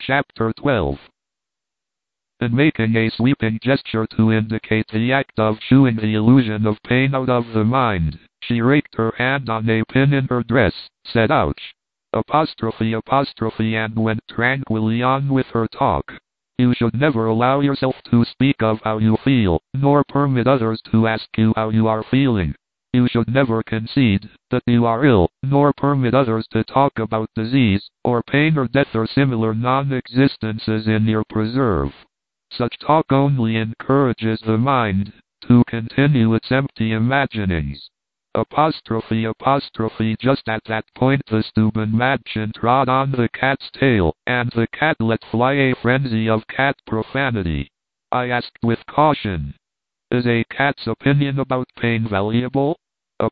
Chapter 12. In making a sweeping gesture to indicate the act of shooing the illusion of pain out of the mind, she raked her hand on a pin in her dress, said ouch, and went tranquilly on with her talk. You should never allow yourself to speak of how you feel, nor permit others to ask you how you are feeling. You should never concede that you are ill, nor permit others to talk about disease, or pain or death or similar non-existences in your preserve. Such talk only encourages the mind to continue its empty imaginings. Just at that point the stubborn Madchen trod on the cat's tail, and the cat let fly a frenzy of cat profanity. I asked with caution, is a cat's opinion about pain valuable? A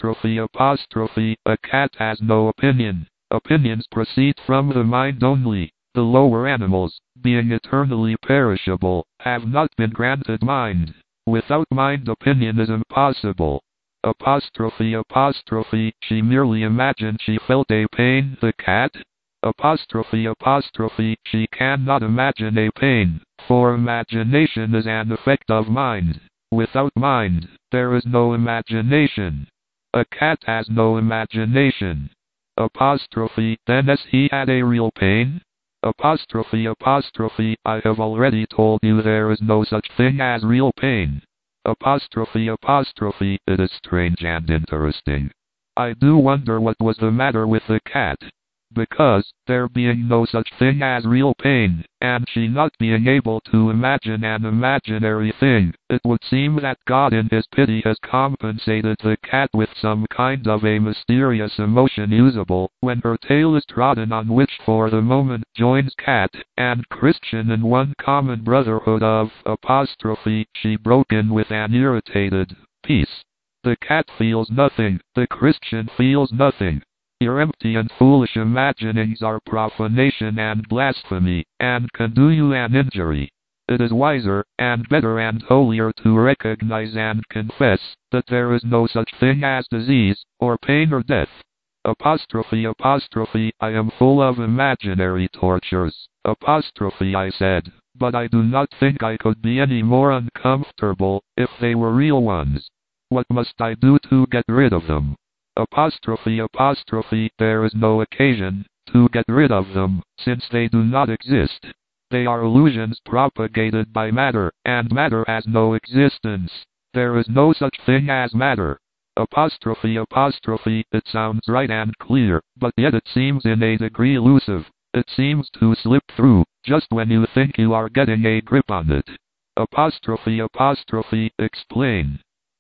cat has no opinion. Opinions proceed from the mind only. The lower animals, being eternally perishable, have not been granted mind. Without mind opinion is impossible. She merely imagined she felt a pain, the cat. She cannot imagine a pain, for imagination is an effect of mind. Without mind, there is no imagination. A cat has no imagination. Then as he had a real pain? I have already told you there is no such thing as real pain. It is strange and interesting. I do wonder what was the matter with the cat. Because, there being no such thing as real pain, and she not being able to imagine an imaginary thing, it would seem that God in his pity has compensated the cat with some kind of a mysterious emotion usable when her tail is trodden on, which for the moment joins cat and Christian in one common brotherhood of she broke in with an irritated peace. The cat feels nothing, the Christian feels nothing. Your empty and foolish imaginings are profanation and blasphemy, and can do you an injury. It is wiser, and better and holier to recognize and confess that there is no such thing as disease, or pain or death. I am full of imaginary tortures. I said, but I do not think I could be any more uncomfortable if they were real ones. What must I do to get rid of them? There is no occasion to get rid of them, since they do not exist. They are illusions propagated by matter, and matter has no existence. There is no such thing as matter. It sounds right and clear, but yet it seems in a degree elusive. It seems to slip through, just when you think you are getting a grip on it. Explain.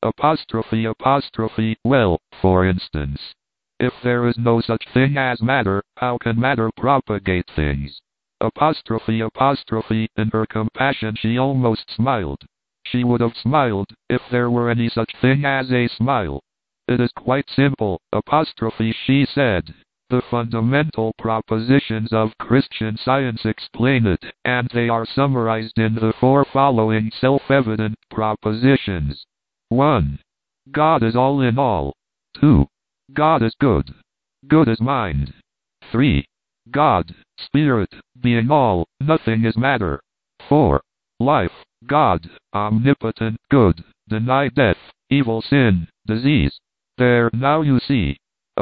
Well, for instance, if there is no such thing as matter, how can matter propagate things? In her compassion she almost smiled. She would have smiled if there were any such thing as a smile. It is quite simple, she said. The fundamental propositions of Christian Science explain it, and they are summarized in the four following self-evident propositions. 1. God is all in all. 2. God is good. Good is mind. 3. God, spirit, being all, nothing is matter. 4. Life, God, omnipotent, good, deny death, evil, sin, disease. There, now you see.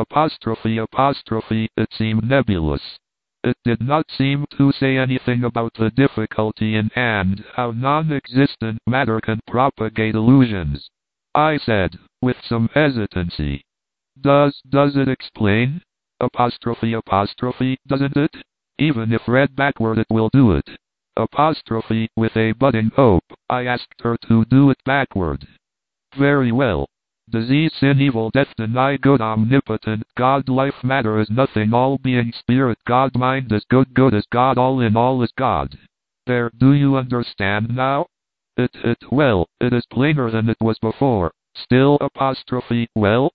It seemed nebulous. It did not seem to say anything about the difficulty in hand, how non-existent matter can propagate illusions. I said, with some hesitancy. Does it explain? Doesn't it? Even if read backward it will do it. With a budding hope, I asked her to do it backward. Very well. Disease, sin, evil, death, deny good, omnipotent, God, life, matter is nothing, all being, spirit, God, mind is good, good is God, all in all is God. There, do you understand now? Well, it is plainer than it was before. Still, well?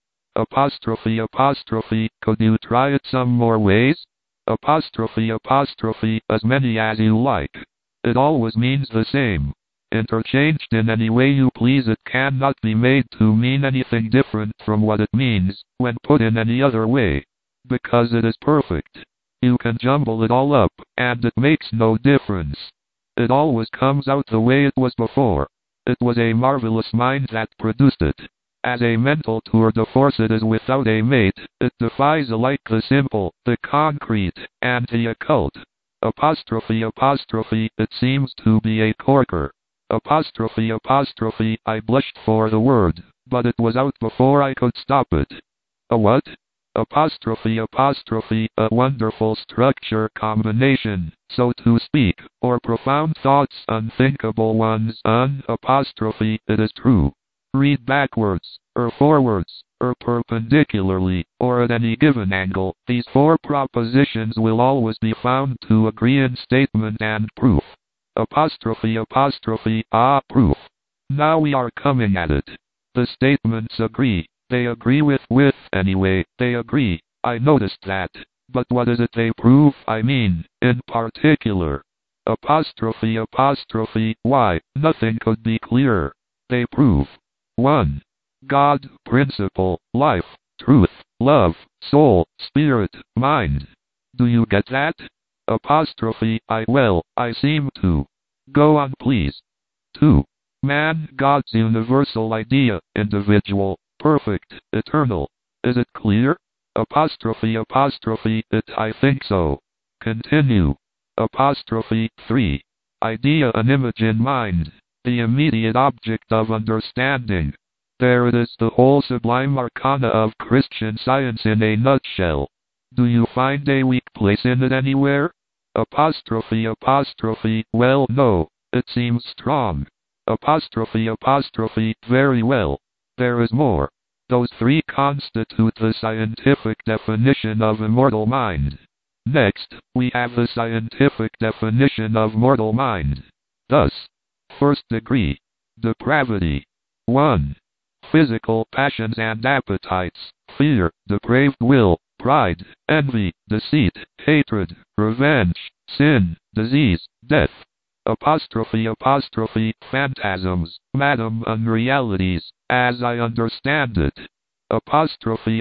Could you try it some more ways? As many as you like. It always means the same. Interchanged in any way you please, it cannot be made to mean anything different from what it means when put in any other way. Because it is perfect. You can jumble it all up, and it makes no difference. It always comes out the way it was before. It was a marvelous mind that produced it. As a mental tour de force it is without a mate, it defies alike the simple, the concrete, and the occult. Apostrophe, it seems to be a corker. Apostrophe, I blushed for the word, but it was out before I could stop it. A what? Apostrophe, a wonderful structure combination, so to speak, or profound thoughts, unthinkable ones, apostrophe, it is true. Read backwards, or forwards, or perpendicularly, or at any given angle, these four propositions will always be found to agree in statement and proof. Apostrophe, proof. Now we are coming at it. The statements agree. They agree with anyway, they agree. I noticed that. But what is it they prove, I mean, in particular? Apostrophe, why, nothing could be clearer. They prove 1. God, principle, life, truth, love, soul, spirit, mind. Do you get that? Apostrophe, I seem to. Go on please. 2. Man, God's universal idea, individual, perfect, eternal. Is it clear? Apostrophe, it, I think so. Continue. Apostrophe, 3. Idea, an image in mind, the immediate object of understanding. There it is, the whole sublime arcana of Christian Science in a nutshell. Do you find a weak place in it anywhere? Apostrophe, well, no, it seems strong. Apostrophe, very well. There is more. Those three constitute the scientific definition of immortal mind. Next, we have the scientific definition of mortal mind. Thus, first degree, depravity. 1. Physical passions and appetites, fear, depraved will, pride, envy, deceit, hatred, revenge, sin, disease, death. Apostrophe, phantasms, madam, unrealities, as I understand it. Apostrophe,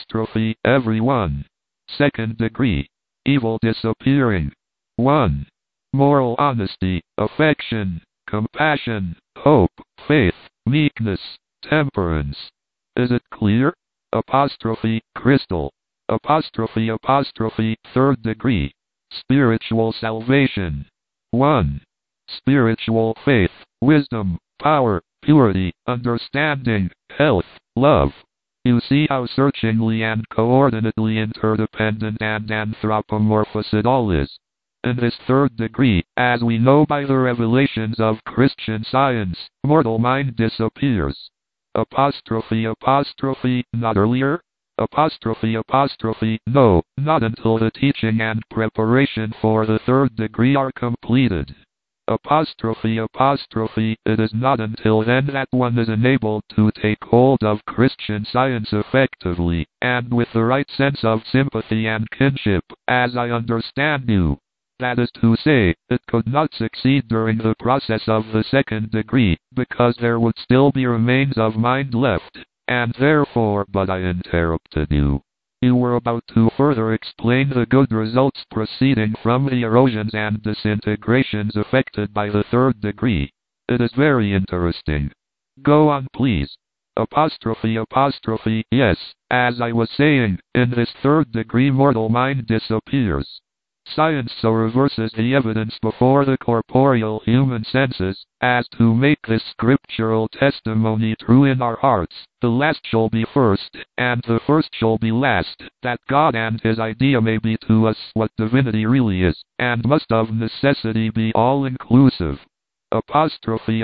everyone. Second degree, evil disappearing. 1. Moral honesty, affection, compassion, hope, faith, meekness, temperance. Is it clear? Apostrophe, crystal. Apostrophe, third degree, spiritual salvation. 1. Spiritual faith, wisdom, power, purity, understanding, health, love. You see how searchingly and coordinately interdependent and anthropomorphous it all is. In this third degree, as we know by the revelations of Christian Science, mortal mind disappears. Apostrophe, not earlier? Apostrophe, no, not until the teaching and preparation for the third degree are completed. Apostrophe, it is not until then that one is enabled to take hold of Christian Science effectively, and with the right sense of sympathy and kinship, as I understand you. That is to say, it could not succeed during the process of the second degree, because there would still be remains of mind left, and therefore, but I interrupted you. You were about to further explain the good results proceeding from the erosions and disintegrations effected by the third degree. It is very interesting. Go on please. Apostrophe, yes, as I was saying, in this third degree mortal mind disappears. Science so reverses the evidence before the corporeal human senses, as to make this scriptural testimony true in our hearts, the last shall be first, and the first shall be last, that God and His idea may be to us what divinity really is, and must of necessity be all-inclusive. Apostrophe,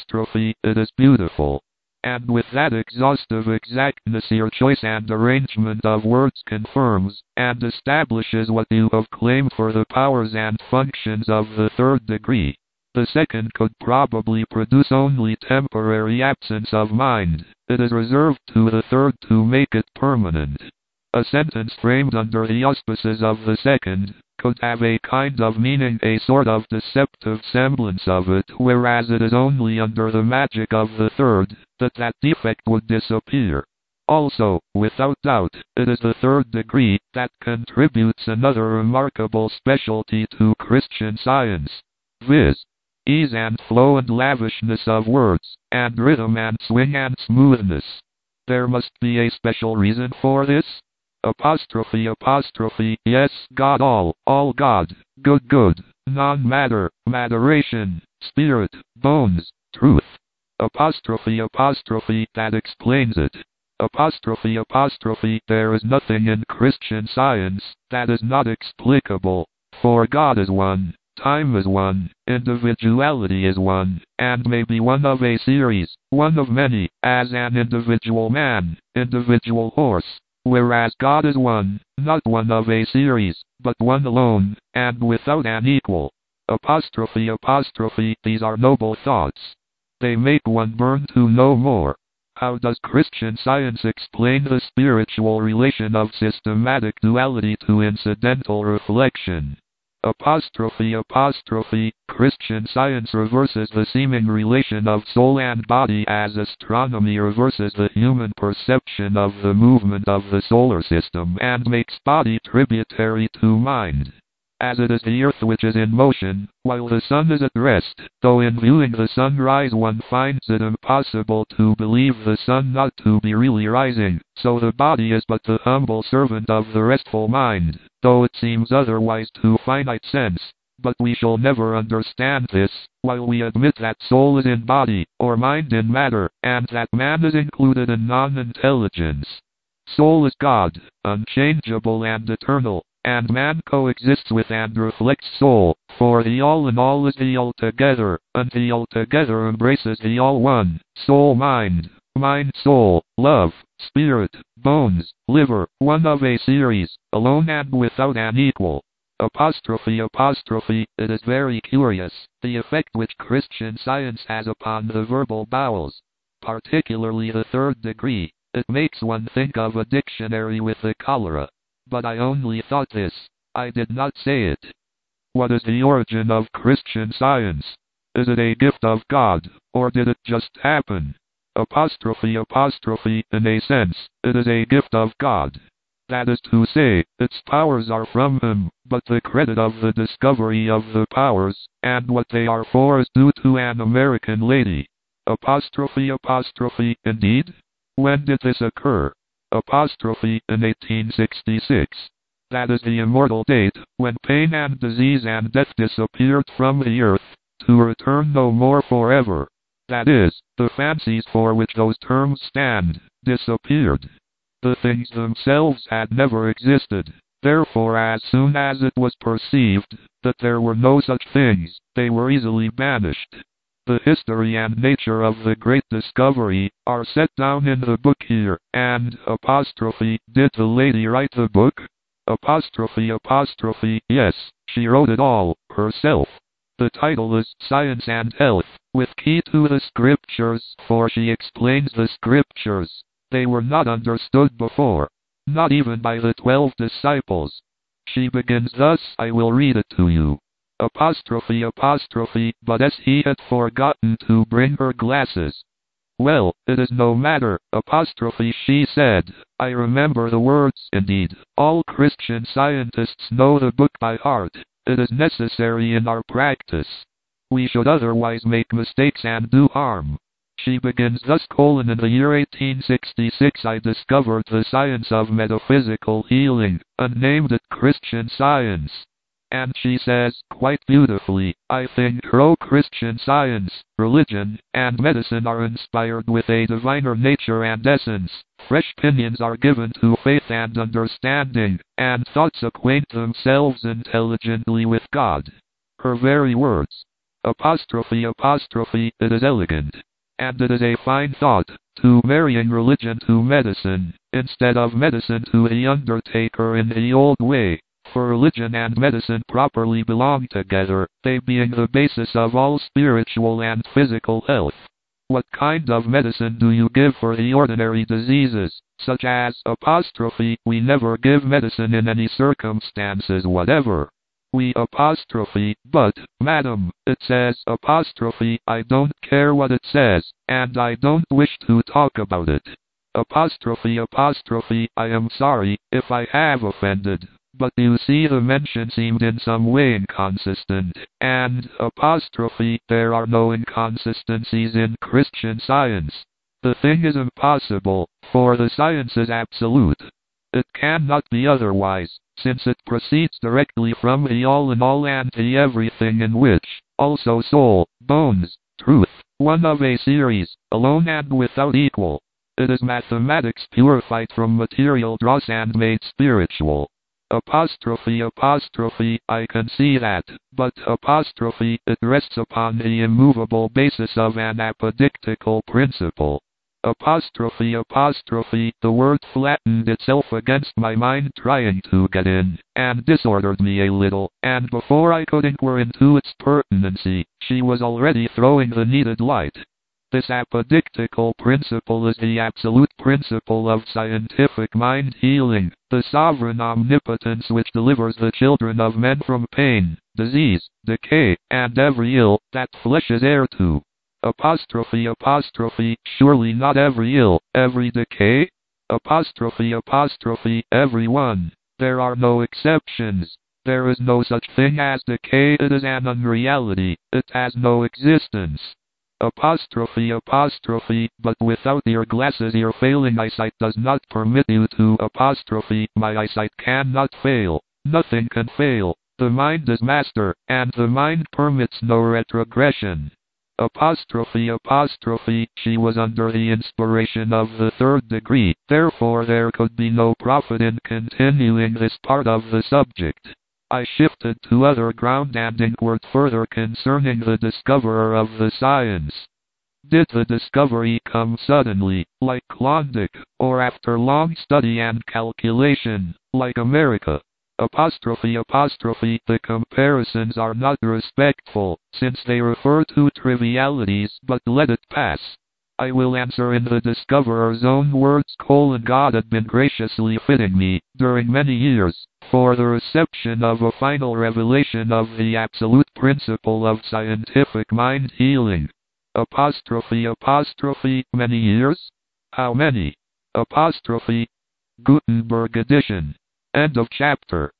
it is beautiful. And with that exhaustive exactness your choice and arrangement of words confirms and establishes what you have claimed for the powers and functions of the third degree. The second could probably produce only temporary absence of mind. It is reserved to the third to make it permanent. A sentence framed under the auspices of the second could have a kind of meaning, a sort of deceptive semblance of it, whereas it is only under the magic of the third that defect would disappear. Also, without doubt, it is the third degree that contributes another remarkable specialty to Christian Science, viz. Ease and flow and lavishness of words, and rhythm and swing and smoothness. There must be a special reason for this? Apostrophe, yes, God all God, good, non-matter, matteration, spirit, bones, truth. Apostrophe, that explains it. Apostrophe, there is nothing in Christian Science that is not explicable, for God is one, time is one, individuality is one, and may be one of a series, one of many, as an individual man, individual horse, whereas God is one, not one of a series, but one alone, and without an equal. Apostrophe, these are noble thoughts. They make one burn to know more. How does Christian Science explain the spiritual relation of systematic duality to incidental reflection? Apostrophe, Christian Science reverses the seeming relation of soul and body as astronomy reverses the human perception of the movement of the solar system and makes body tributary to mind. As it is the earth which is in motion, while the sun is at rest, though in viewing the sun rise one finds it impossible to believe the sun not to be really rising, so the body is but the humble servant of the restful mind, though it seems otherwise to finite sense. But we shall never understand this, while we admit that soul is in body, or mind in matter, and that man is included in non-intelligence. Soul is God, unchangeable and eternal, and man coexists with and reflects soul, for the all in all is the altogether, and the altogether embraces the all one, soul mind, mind soul, love, spirit, bones, liver, one of a series, alone and without an equal. Apostrophe, it is very curious, the effect which Christian Science has upon the verbal bowels, particularly the third degree. It makes one think of a dictionary with the cholera. But I only thought this. I did not say it. What is the origin of Christian Science? Is it a gift of God, or did it just happen? Apostrophe, in a sense, it is a gift of God. That is to say, its powers are from Him, but the credit of the discovery of the powers, and what they are for is due to an American lady. Apostrophe, indeed? When did this occur? Apostrophe, in 1866. That is the immortal date, when pain and disease and death disappeared from the earth, to return no more forever. That is, the fancies for which those terms stand, disappeared. The things themselves had never existed. Therefore, as soon as it was perceived that there were no such things, they were easily banished. The history and nature of the great discovery are set down in the book here, and, apostrophe, did the lady write the book? Apostrophe, yes, she wrote it all, herself. The title is Science and Health, with key to the Scriptures, for she explains the Scriptures. They were not understood before, not even by the 12 disciples. She begins thus, I will read it to you. Apostrophe, but as he had forgotten to bring her glasses. Well, it is no matter, apostrophe, she said. I remember the words, indeed. All Christian scientists know the book by heart. It is necessary in our practice. We should otherwise make mistakes and do harm. She begins thus, in the year 1866 I discovered the science of metaphysical healing, and named it Christian Science. And she says, quite beautifully, I think Christian Science, religion, and medicine are inspired with a diviner nature and essence. Fresh pinions are given to faith and understanding, and thoughts acquaint themselves intelligently with God. Her very words. Apostrophe, it is elegant. And it is a fine thought, to marrying religion to medicine, instead of medicine to the undertaker in the old way. For religion and medicine properly belong together, they being the basis of all spiritual and physical health. What kind of medicine do you give for the ordinary diseases, such as, apostrophe, we never give medicine in any circumstances whatever. We apostrophe, but, madam, it says apostrophe, I don't care what it says, and I don't wish to talk about it. Apostrophe, I am sorry if I have offended, but you see the mention seemed in some way inconsistent, and apostrophe, there are no inconsistencies in Christian Science. The thing is impossible, for the science is absolute. It cannot be otherwise, since it proceeds directly from the all in all and the everything in which, also soul, bones, truth, one of a series, alone and without equal. It is mathematics purified from material dross and made spiritual. Apostrophe, I can see that, but apostrophe, it rests upon the immovable basis of an apodictical principle. Apostrophe, the word flattened itself against my mind trying to get in, and disordered me a little, and before I could inquire into its pertinency, she was already throwing the needed light. This apodictical principle is the absolute principle of scientific mind healing, the sovereign omnipotence which delivers the children of men from pain, disease, decay, and every ill that flesh is heir to. Apostrophe, surely not every ill, every decay? Apostrophe, every one. There are no exceptions. There is no such thing as decay. It is an unreality. It has no existence. Apostrophe, but without your glasses your failing eyesight does not permit you to apostrophe. My eyesight cannot fail. Nothing can fail. The mind is master, and the mind permits no retrogression. Apostrophe, she was under the inspiration of the third degree, therefore there could be no profit in continuing this part of the subject. I shifted to other ground and inquired further concerning the discoverer of the science. Did the discovery come suddenly, like Klondike, or after long study and calculation, like America? Apostrophe, the comparisons are not respectful, since they refer to trivialities, but let it pass. I will answer in the discoverer's own words: God had been graciously fitting me, during many years, for the reception of a final revelation of the absolute principle of scientific mind healing. Apostrophe, many years? How many? Apostrophe, Gutenberg edition. End of chapter.